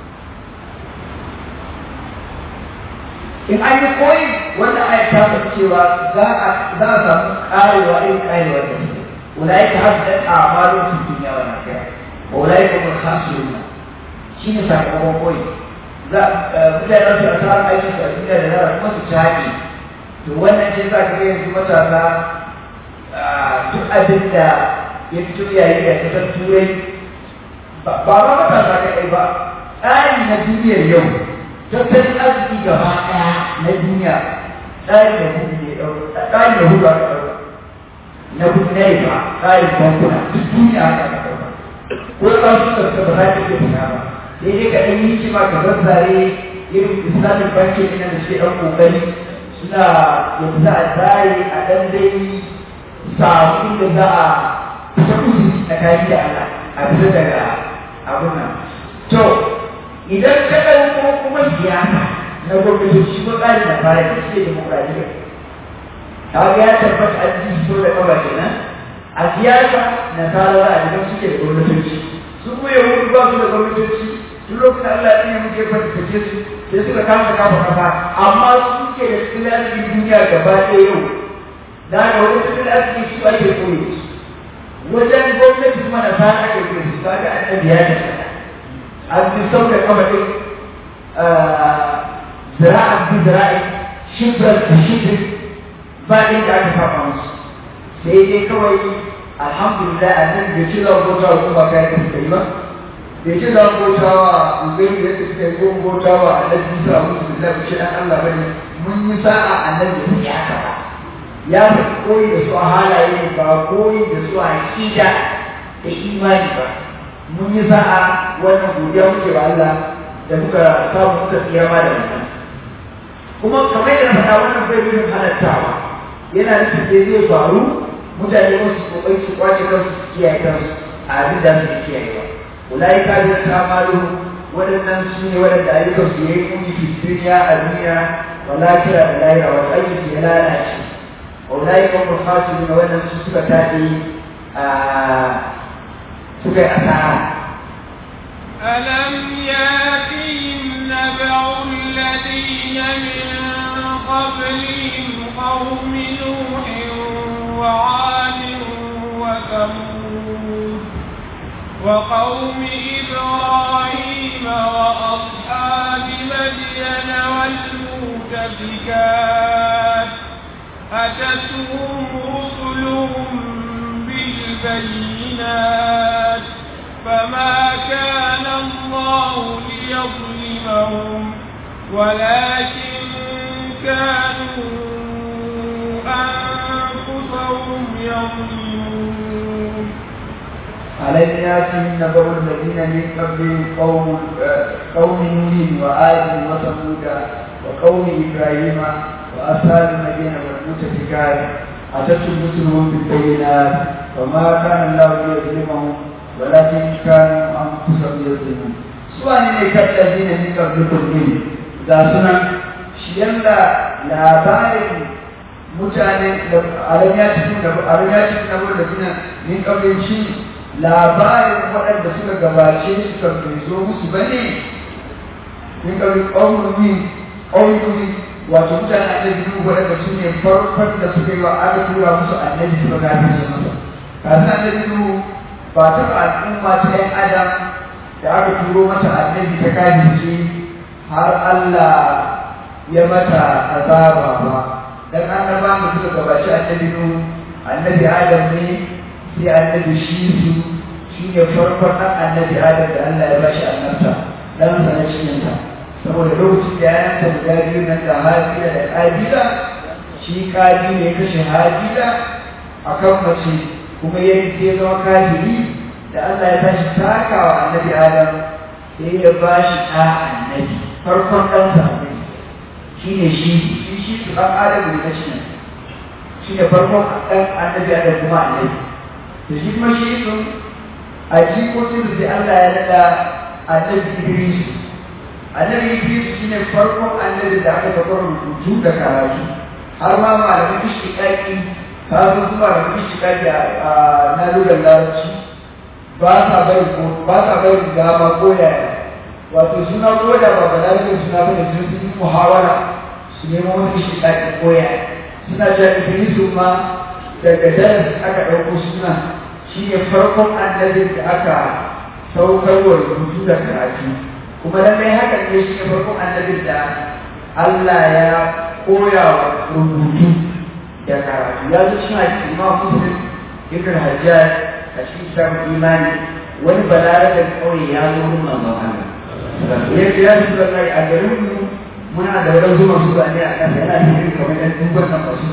in an yi koyi wannan ayat ta faɗi cewa za a samu ƙarewa irin ƙarewa da su ulaika habdat a'maluhum fid dunya wal akhirah wa ulaika hum khasirun shine sakamakon koyi za mutane su asara aikin su a duniya da lahira kuma su taƙi to wannan ce za ka ga yanzu matasa duk abin da ya fito yayi da kasar turai ba ma matasa kaɗai ba tsari na duniyar yau tattalin arziki gaba ɗaya na duniya tsarin da hudu ne ɗauka tsarin da hudu aka ɗauka na hudu na yi ba tsarin bankuna duk duniya aka ɗauka ko ɗauki da suka ba za ta iya fita ba sai dai ka ɗan yi shi ma ka zazzare irin islamic banki ɗin da suke ɗan ƙoƙari suna yadda za a zare a ɗan dai samu inda za a fita uzuri tsakani da Allah a fita daga abun nan to idan ka ɗauko kuma siyasa na gwamnatoci ko tsari na fara da suke demokuraɗiyya kaga ya tabbata an ji so da kawai kenan a siyasa na tarawa a gidan suke da gwamnatoci su kuma yahudu ba su da gwamnatoci duk lokacin Allah ya yi muke fatace su sai suka kama kafa amma suke da tsilalin duniya gaba ɗaya yau da ga wani tsilalin su ake koyi wajen gwamnati kuma da sa ake koyi su kaga annabi ya ce an fi sauka kama ɗin zira'an bi zira'i shibrar da shibrin ba inda aka saba musu sai dai kawai alhamdulillah annabi bai ci zan bauta wa kuma kayan da suka yi ba bai ci zan bauta wa ubangiji yadda suka yi ko bauta wa annabi isa musu da zai dan Allah bane mun yi sa'a annabi ya yi haka ba ya fi koyi da su a halaye ba koyi da su a aqida da imani ba mun yi sa'a wannan godiya muke wa Allah da muka samu muka tsira ma da wannan kuma kamar yadda faɗa wannan bai nuna halattawa yana nufin da zai faru mutane wasu kokari su kwace kansu su kiyaye kansu a abin da su kiyayewa ulai ka da amalu wadannan su ne wadanda ayyukan su yayi kuni fi duniya a duniya wala kira da lahira wa ayyuka ya lalace ulai ka mufasirun wadannan su suka tafi suka yi asara ألم يأتهم نبأ الذين من قبلهم قوم نوح وعاد وثمود وقوم إبراهيم وأصحاب مدين والمؤتفكات أتتهم رسلهم بالبينات فما كان الله ليظلمهم ولكن كانوا أنفسهم يظلمون ألم يأتهم نبأ الذين من قبلهم قوم نوح وعاد وثمود وقوم إبراهيم وأصحاب مدين والمؤتفكات أتتهم رسلهم بالبينات وما كان الله ليظلمهم ولكن كانوا أنفسهم يظلمون سواء كالذين من قبلكم ga sunan shi yanda labarin mutane da alamiyacin da gina min kabin shi labarin waɗanda suka gabace su kan bai zo musu ba ne min kabin ƙaunubi wato mutane annabi duk waɗanda su ne farkon da suka yi wa aka tura musu annabi suka kafin su masa kafin annabi duk ba taɓa al'umma ta ‘yan adam da aka turo mata annabi ta kafin har Allah ya mata azaba ba dan annaba mu suka gabaci annabi nu annabi Adam ne sai annabi shi ne farkon dan annabi Adam da Allah ya bashi annabta dan sa na cikin ta saboda lokacin da ya yanka guda biyu nan da Habila da Qabila shi Qabil ne kashe Habila akan mace kuma yayin sai zama kafiri da Allah ya tashi takawa annabi Adam sai ya bashi annabi farkon ɗansa shi ne shi su ɗan adamu ne na shi ne farkon ɗan annabi a ɗan kuma annabi da shi kuma shi sun a jikokin da Allah ya naɗa annabi Idris shi ne farkon annabi da aka taɓa rubutu da karatu har ma malamin ishtiƙaƙi ta zo su malamin ishtiƙaƙi a nalurar larabci ba sa bari dama ko yaya wato suna koda ba ba lalata suna bane sun yi muhawara su nemo wani shi ɗaki koya suna cewa ibilisu ma daga daras aka ɗauko suna shi ne farkon annabin da aka saukar wa rubutu da karatu kuma lallai hakan ne shi ne farkon annabin da Allah ya koya wa rubutu da karatu ya zo cikin hadisi Imam Muslim ibn Hajjaj a cikin kitabul imani wani balaraben ƙauye ya zo wurin manzon Allah ya su da kai a garin mu muna da wadansu masu zane a ƙasa yana cikin kamar ɗan dubban nan masu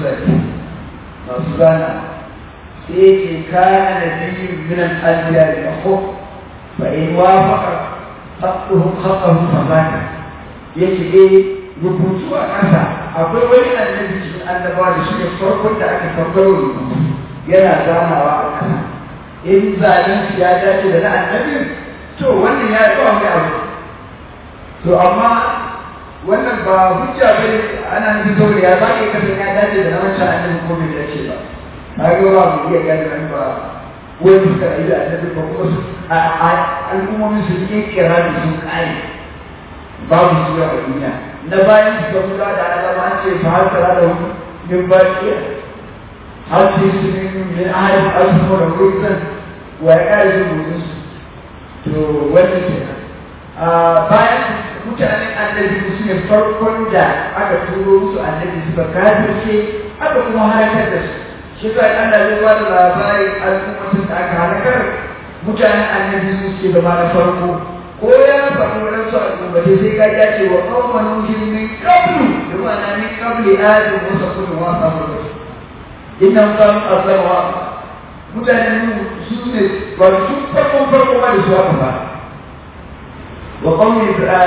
zana sai ce kana da biyu minan albiya da ko fa in wafaqa haqqahum fa bana yace rubutu a ƙasa akwai wani annabi cikin annabawa da shi ne farkon da aka farkon rubutu yana zanawa a ƙasa in zalunci ya dace da na annabin to wannan ya yi kawai abu to amma wannan ba hujja ba ne ana nufin saboda ya ba ke kasan ya dace da na wancan annabi ko bai dace ba na ga ba mu iya gane nan ba wani suka yi da annabi ba kuma al'ummomin su yi kira da sun kare babu su a duniya na bayan su ga da alama an ce fa har tara da min baqiya har sai su min ahadin asmu da rusul wa ya kare su mutum to wannan kenan bayan mutanen annabi su ne farkon da aka turo musu annabi suka kafirce aka kuma halakar da su shi ka Allah zai ba da labarin al'ummatin da aka halakar mutanen annabi su ce gaba na farko ko ya faɗi waɗansu al'ummatai sai ka ya ce wa ƙawman nuhin min qablu da ma'ana min qabli adam wa sakunu wa sabu innan kan azama mutanen su ne ba su farko ba da su aka ba wa qawmi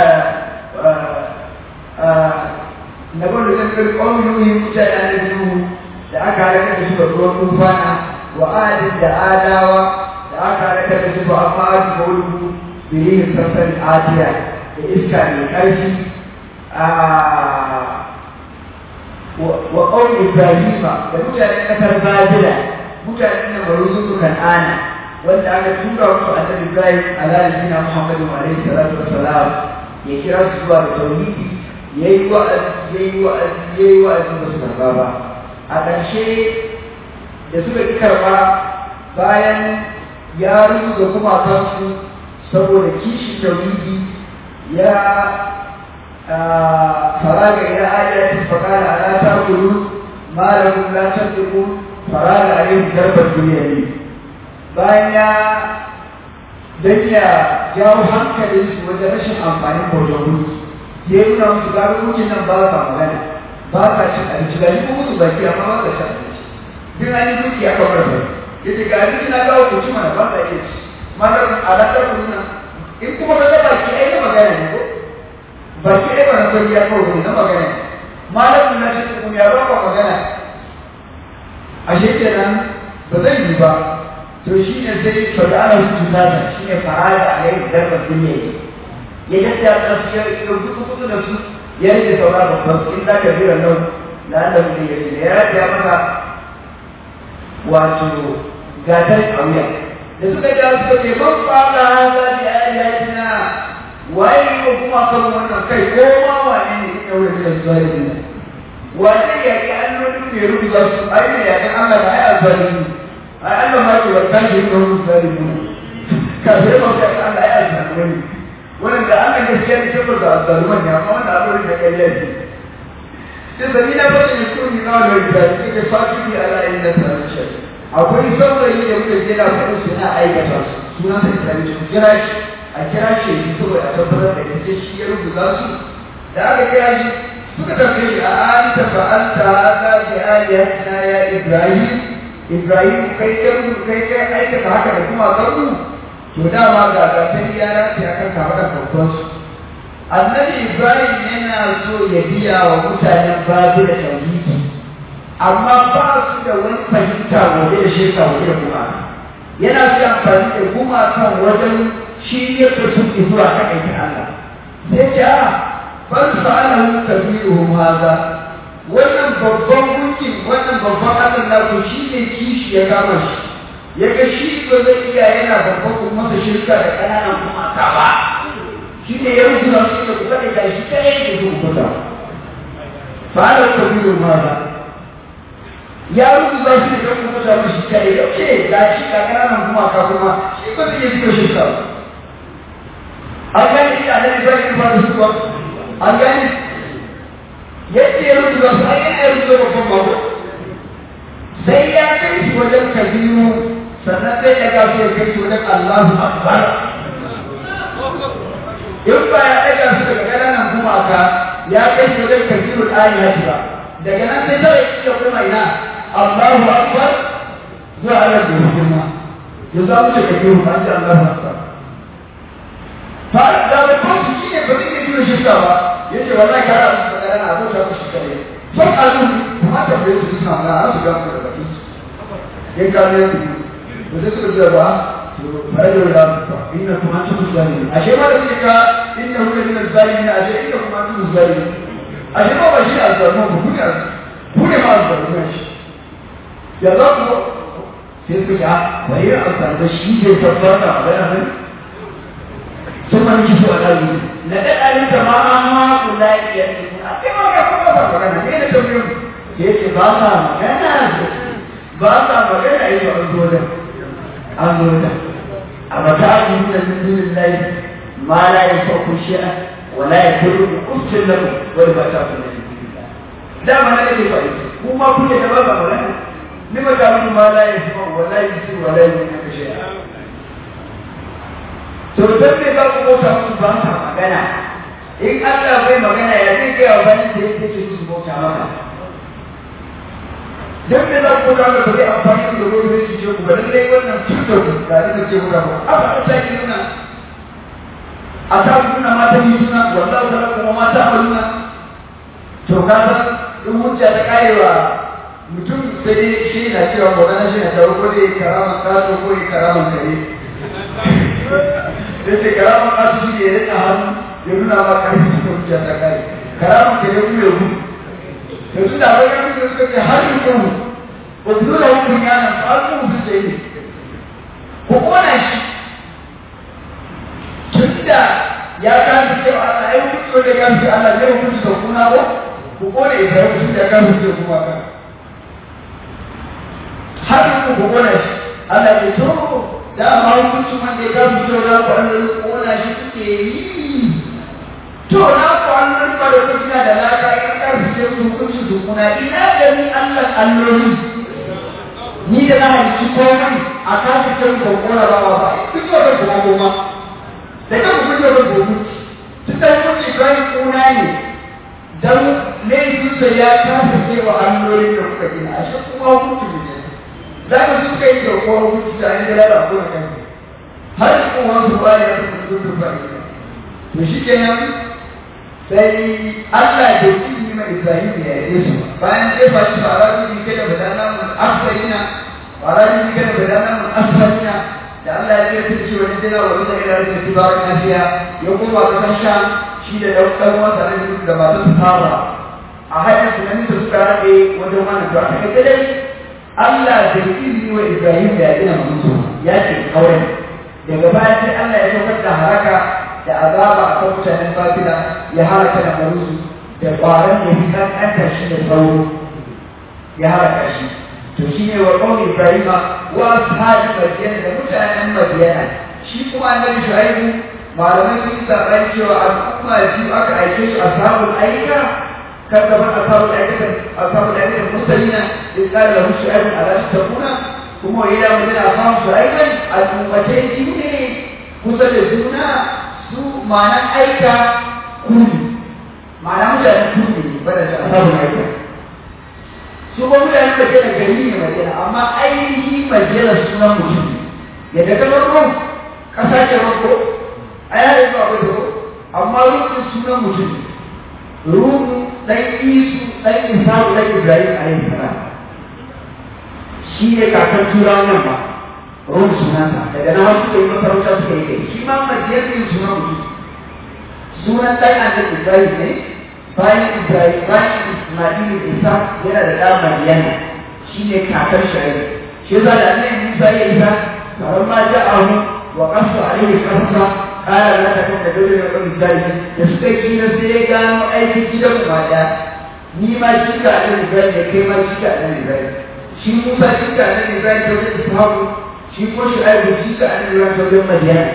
نقول لك قوم نوح متى نوح da aka halaka da su da ruwan tufana wa adin da adawa da aka halaka da su ba amma an mawudu bilihin sassan adiya da iska mai ƙarfi wa ƙaunin ibrahima da mutanen ƙasar babila mutanen da maruzu su kan'ana wanda aka tura musu annabi ibrahim ala nabiyina muhammadu alaihi salatu wassalam ya kira su zuwa da tauhidi yayi wa'azi ba su karba ba a ƙarshe da suka ƙi karɓa bayan ya rubuta kuma kansu saboda kishi tauhidi ya faraga ila ayatin faqala ala ta'kulun ma lakum la tantiqun faraga alayhim darban dunyawi bayan ya jawo hankalin su wajen rashin amfanin bautan ya nuna musu gano mutum nan ba sa magana ba ka cin abinci ga shi musu baki amma ba ka cin abinci duk an yi duki aka bar bai yace ga abinci na gawo ku ci mana ba ka iya ci malar alaƙar ku nan in kuma ka ga baki ai na magana ne ko baki ai ba na kwari ya kawo na magana ne malar ku na cikin ku ya ba ka magana ashe kenan ba zai yi ba to shi ne sai fada'ala su tutata shi ne fa'ala a yayin darbar duniya ya gaskiya da su ya rubutu da su ya rike saura babban su inda ka jira nan da Allah mu yi ya rage maka wato gatar kauya da suka ja suka ce man fara hada da ayatina wai ko kuma kan wannan kai ko ma wane ne ya wuce da zalimi wanda ya ki allolin da ya rubuta su ai ne ya ga Allah da ayat zalimi ai Allah ma ya warkar da su zalimi ka sai ba ka Allah ya zalimi wannan da aka gaskiya ne saboda azzaluman ne amma wannan abin da kai laifi sai zamina ba ne ko ni na da da ke fati ala inna tarasha akwai saurayi da muke jira ko su na aikata suna da tsari su kira shi a kira shi saboda a tabbatar da kace shi ya rubuta su da aka kira shi suka tafi shi a anta fa anta hada bi aliyatina ya ibrahim kai aikata haka da kuma zarru to dama ga sai ya rafi akan kafaɗar babban su annabi ibrahim yana so ya biya wa mutanen babu da tauhidi amma ba su da wani fahimta waje da shirka waje da kuma yana so amfani da kuma kan wajen shi ya tafi zuwa kan aikin Allah sai ce a bal fa'alahu kabiruhum hadha wannan babban gunkin wannan babban Allah na ku shi ne kishi ya kama shi ya ga shi ba zai iya yana babban kuma masa shirka da ƙananan kuma ta ba shi ne ya rubuta su da kuka da shi ta yake su kuka fa'ala kabiru maza ya rubuta su da kuma da shi ta yake da shi da ƙananan kuma ka kuma shi ba zai iya shirka an gani shi a nan zai ba da su ba an gani yadda ya rubuta su ai yana rubuta babban babu sai ya kai shi wajen kabiru sannan sai ya gasu ya kai wajen Allahu Akbar in ba ya ɗaga su daga ƙananan gumaka ya kai su wajen kabirul ayati ba daga nan sai kawai ya kuma ina Allahu Akbar zuwa Allah da hikima ya za mu ce kabiru ba ce Allahu Akbar fa da ba ko shi ne ba zai yi shirka ba yace wallahi kara su da ƙananan abu ta shi kare to azu kuma ta bai su suna na su ga mu da baki in ka ne da zai suka zuwa ba fa'idar da inna kuma an cikin zalimi ashe ma da suka inna huwa min az-zalimin ashe inna kuma an cikin zalimi ashe ma ba shi az-zalimin ba kuma ma az-zalimin shi ya za ku sai suka ga wai an san da shi zai tabbata magana ne sun ma miki su a ɗari na ɗaɗɗalin ta ma an haku lafiya ne a kai ma ka kuma ba magana ne da tambayin ya ce ba sa magana ba sa magana yi ba an zo da a mata abu da min dunin layi ma la ya sauku shi'a wala ya kuru da kustin lamu wani ba ta kuma da dunin layi dama na ne faɗi kuma kuke da ba sa magana ni ba ta mutu ma la ya sauku wala ya ci wala ya yi shi'a to don me za ku bauta musu ba sa magana in Allah bai magana ya zai gaya wa bayan da yake ce su bauta maka don me za ku bauta maka bai amfani da gobe zai ce ku ba lallai wannan cutar da zai ce ku ba aka ta sake nuna a ta nuna mata yi suna wallahu ta kuma mata a nuna to ka san in hujja ta karewa mutum sai dai shi na cewa magana shi na tawo ko dai karaman kaso ko dai karaman kare da ce karaman kasu shi ya rika hannu ya nuna ma karfi da hujja ta kare karaman ka ya kuma hu da su da wani yanzu da suka ce har yi kuma ba su nuna hukun yanan ba su musu ce ne ku kona shi tun da ya kasa cewa Allah ya hukunci wanda ya kasa Allah ya hukunci da kuna ba ku kona ita ya hukunci da ya kasa ce kuma kan har yi ku kona shi Allah ya to da ma hukuncin wanda ya gafi to na ku an kona shi kuke yi to na ku an rufa da kuma da laka in karfi sai ku hukuncin su kuna ina da ni Allah alloli ni da na halicci komai a kafin can ko kona ba ba duk da kuma goma da kan ku da gobe tun da hukunci kai kuna ne dan laifin sa ya kafa cewa allolin da kuka gina a shi kuma hukuncin ne za ka su kai da kowa hukunci da an gara da kowa kan har su kuma wasu ba ya su kudu ba to shi kenan sai Allah da yi mai Ibrahim ya yi su bayan sai ba shi fara su kai da badana mun asfarina fara su kai da badana mun asfarina da Allah ya ce shi wani dina wa bisa ila da tibaran nasiya ya kuma ga kasha shi da daukar wasa da masu tsara a haɗin sunan da suka rade wajen wannan to aka kai dai Allah da izini wa Ibrahim da ya gina musu ya ce kawai daga baya sai Allah ya saukar da haraka da azaba a kan mutanen Babila ya haraka da maruzu da ƙwaron da ya kankanta shi da sauro ya haraka shi to shi ne wa ƙaunin Ibrahima wa ashabi Madiyana da mutanen Madiyana shi kuma annabi Shu'aibu malamai sun yi saɓani cewa al'umma biyu aka aike shi ashabul aika كذب أصحاب الأيكة المرسلين إذ قال له شعيب ألا تتقون ثم إلى مدينة أصحاب شعيبا الأمتين دين مسلسون سوء معنى أيكة كل معنى مجال كل بدل أصحاب الأيكة سوء مجال مدينة جميل مدينة أما أيه مدينة سنة مسلم يتكلمون كساك ربو أيه ربو أما ربو سنة مسلم ruhu ɗan isu ɗan isaru ɗan ibrahim alaihi salam shi ne kakar turawan nan ba ruhu sunansa daga na wasu da yi masarauta suka yi kai shi ma majiyar yin sunan mutum sunan ɗan annabi ibrahim ne bayan ismailu isa yana da ɗan madiyana shi ne kakar shari'a shi za da annabi musa ya isa kamar ma ja'ahu wa qasu alaihi qasa ƙara na ta kan da dole na ɗan zai da suka yi na sai ya gano aikin gidan mata ni ma shi ka ɗan zai da kai ma shi ka ɗan zai shi musa shi ka ɗan zai ta wajen ishaku shi ko shi aibu shi ka ɗan zai ta wajen madiyana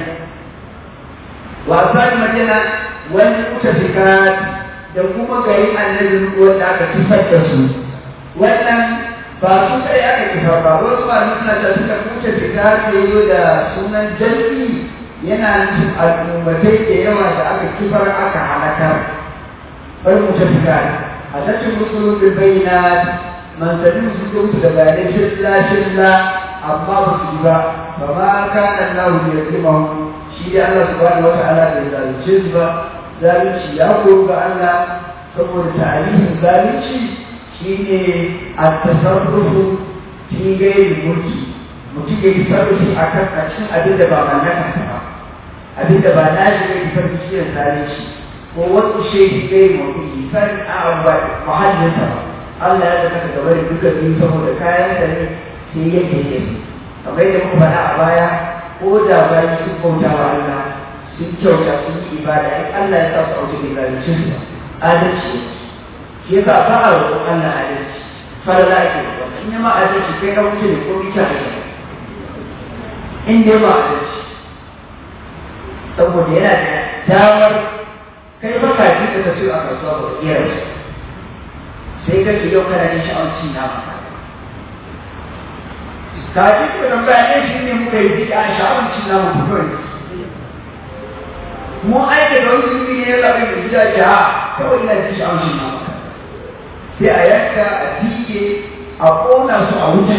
wasan madiyana wani mutafika da kuma garin annabi wanda aka tufar da su wannan ba su kai aka tufar ba wasu ba suna da suka mutafika ke yi da sunan jami'i yana nufin al'ummatai da yawa da aka kifar aka halakar bai mutafika a tattalin musulun da bayyana manzannin su zo su da bayanai shirla amma ba su yi ba ba ma ka nan lahu da ya shi da Allah subhanahu wata'ala da zalunce su ba zalunci ya koyo ga Allah saboda tarihin zalunci shine at-tasarrufu fi ghairi mulki mutum ya yi sarrafi a cikin abin da ba mallaka ba abin da ba na shi ne ifar cikin zalunci ko wasu shehi gai mutum ifar a muhallinsa ba Allah ya zaka gaba da duka biyu saboda kayan sa ne sai yake yi kamar yadda muka faɗa a baya ko da bayan sun bauta wa Allah sun kyauta sun yi ibada in Allah ya sa su auto bai zalunci su adalci shi yasa ba a roƙon Allah adalci falala ake roƙon in ma adalci kai ka wuce ne ko bita ne in dai ba adalci saboda yana da damar kai ba ka ji da su a kasuwa ba iya rasu sai ka ce yau kana jin sha'awar cin nama ka ji ko dan bayan shi ne muka yi bid'a sha'awar cin nama ku kawai mu aika da wani zubi ne ya zaɓi da gida jiha kawai ina jin sha'awar cin nama sai a yanka a dike a ƙona su a wuta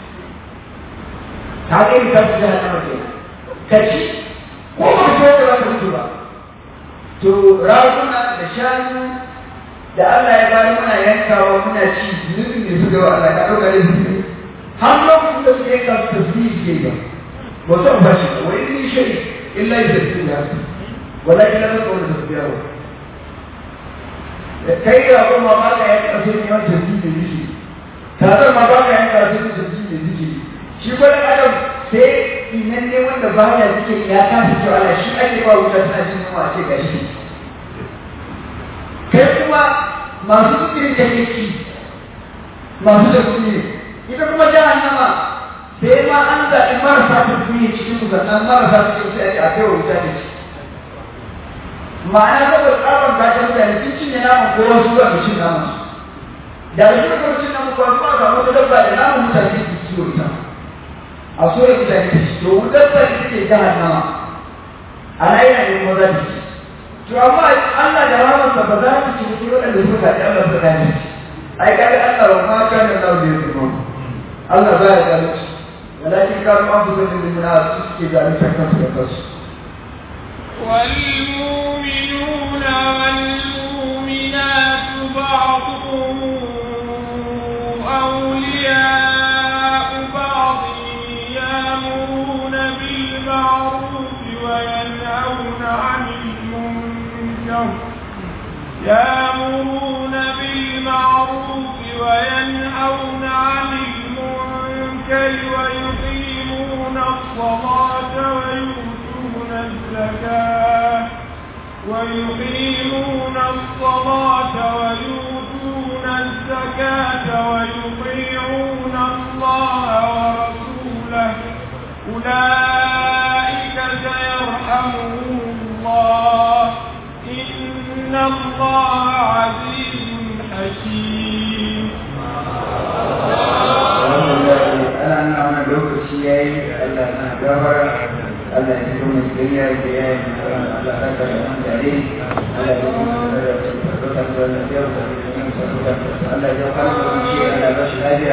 ta ga yin kasu jihar nama ke ka ci ko ba so da za ka mutu ba to raguna da shanu da Allah ya bari muna yankawa muna ci zunubin ne su ga Allah ka ɗauka da zunubi har lokacin da suke yanka su tasbihi suke yi ba su ba shi ba wani ni shi illa ya tasbihi ya su wala illa ba su wani tasbihi ba da kai ga kuma ma ka yanka su ne wani tasbihi da ziki tare ma ba ka yanka su ne tasbihi da ziki shi gwada adam sai inan ne wanda ba ya zike ya kasa cewa Allah shi ake ba wuta tana jin yunwa ce ga shi kai kuma masu zikirin da yake masu da kuɗi ita kuma jahannama sai ma an zaɓi marasa tafiye cikin su sannan marasa cikin sai a kai wa wuta da ci ma'ana saboda tsaron gashin mutane sun cinye naman ko wasu ba su cin naman su da su kuma cin naman ko wasu ba su wata dabba da naman mutane su ciwo ita a so ya mutane da shi to dabba da take jahannama ana yana ne maza da shi to amma Allah da rahamarsa ba za su ci mutu waɗanda suka kaɗi Allah suka kaɗi ai kaga Allah wa ma kana Allah bai yi ba Allah ba ya zalunci walakin kanu an fi zanen da su suke zalunta kansu da kansu والمؤمنون والمؤمنات بعضهم أولياء بعض يأمرون بالمعروف وينهون عن المنكر يأمرون بالمعروف وينهون عن المنكر ويقيمون الصلاة ويؤتون الزكاة ويطيعون الله ورسوله أولئك سيرحمهم الله إن الله عزيز حكيم. أنا lokaci yayi Allah na gafara Allah ya kuma duniya da yayi Allah ya saka da dare Allah ya kuma da barka da lafiya da Allah ya fara da shi Allah ya bashi lafiya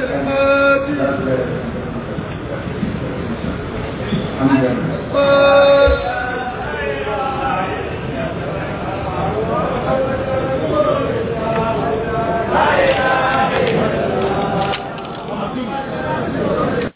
الحمد لله